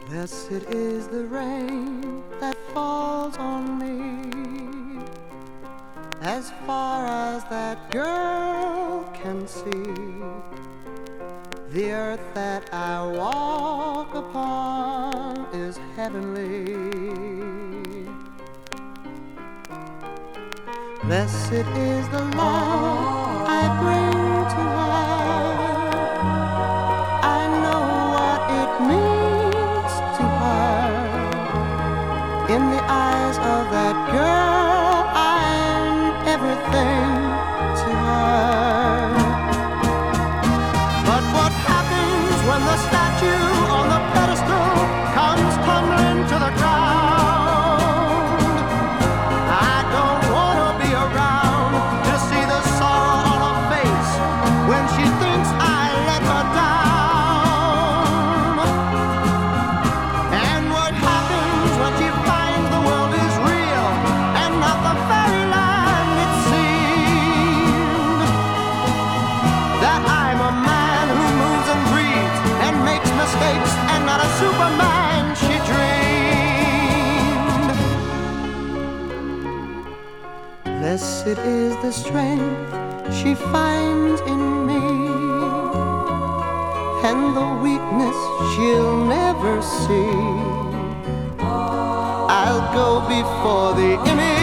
Blessed is the rain that falls on me, as far as that girl can see. The earth that I walk upon is heavenly. Blessed is the love I bring to her. I know what it means to her. In the eyes of that girl, I'm everything to her. But what happens when the statue on the pedestal comes tumbling to the ground? I don't want to be around to see the sorrow on her face when she thinks I let her down. And what happens when she finds the world is real and not the fairyland it seemed? That I'm a man who moves and breathes and makes mistakes and not a Superman she dreamed. Blessed is the strength she finds in me, and the weakness she'll never see. I'll go before the image